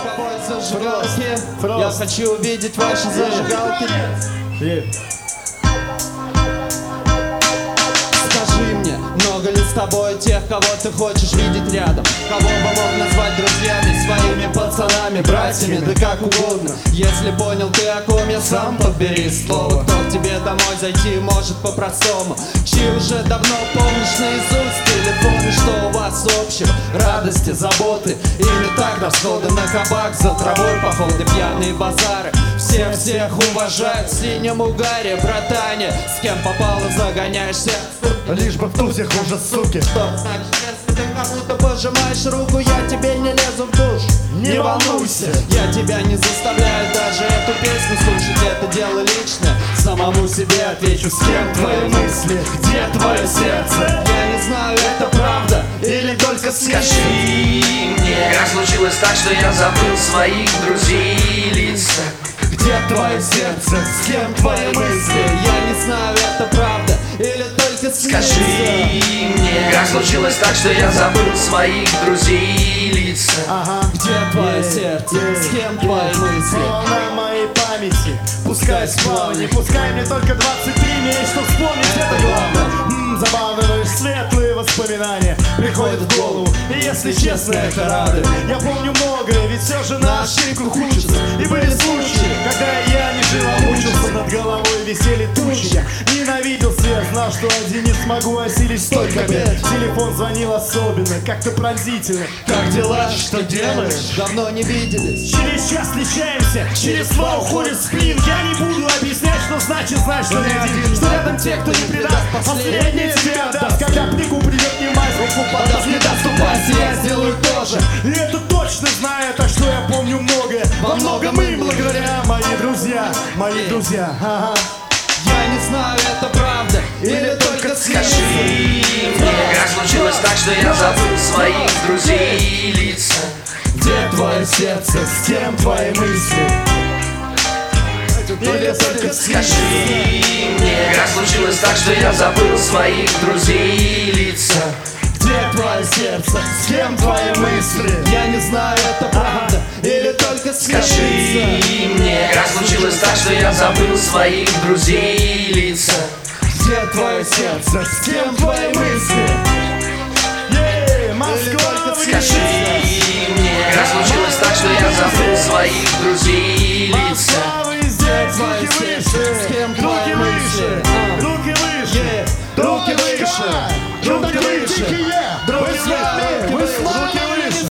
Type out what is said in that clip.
Кого зажигалки? Я хочу увидеть ваши зажигалки. Скажи мне, много ли с тобой тех, кого ты хочешь видеть рядом? Кого бы мог назвать друзьями, своими пацанами, братьями, да как угодно. Если понял ты, о ком я, сам подбери слово. Кто к тебе домой зайти может по-простому, чьи уже давно помнишь наизусть телефоны. Что у вас общего? Радости, заботы или так расходы на кабак, за травой походы, пьяные базары. Все всех уважают в синем угаре, братане. С кем попало загоняешься, лишь бы в тузе хуже, суки. что значит, если ты кому-то пожимаешь руку, я тебе не лезу в душ. Не волнуйся, я тебя не заставляю даже эту песню слушать, это дело личное. Самому себе отвечу, с кем твои мысли, где твое сердце. Я не знаю, это правда или только Скажи мне, как случилось так, что я забыл своих друзей лица? где твое сердце, с кем твои мысли. Я не знаю, это правда или только Скажи мне, как случилось так, что я забыл своих друзей лица? где твое сердце, с кем твои мысли. волна моей памяти, пускай сплавни, пускай мне только 23, мне есть что вспомнить, это главное. Забавно, но лишь светлые воспоминания приходят в голову, и если честно, это радует. Я помню многое, ведь все же на ошибку учатся. И были случаи, когда я не жил, а мучился, над головой висели тучи. Я ненавидел свет, знал, что один не смогу осилить столько бед. Телефон звонил особенно, как-то пронзительно. Как дела, что делаешь? Давно не виделись. Через час встречаемся, через два уходит в сплин. Я не буду объяснять, что значит знать, что не один. Что рядом те, кто не предаст, последний тебя отдаст. Когда pliку придет не мать, руку подаст, не доступайся, я сделаю тоже. И это точно знаю, так что я помню многое. Во многом и благодаря мои друзья, мои друзья. Я не знаю, это правда или только Скажи мне, как случилось так, что я забыл своих друзей лица? где твое сердце, с кем твои мысли. Или только Скажи мне, как случилось так, что я забыл своих друзей лица? где твое сердце, с кем твои мысли. Я не знаю, это правда или только Скажи мне, как случилось так, что я забыл своих друзей лица? где твое сердце, с кем твои мысли. Москва, Скажи мне, как случилось так, что я забыл своих друзей лица? Твое сердце, с кем твои мысли. руки выше, Руки выше, руки выше. руки выше.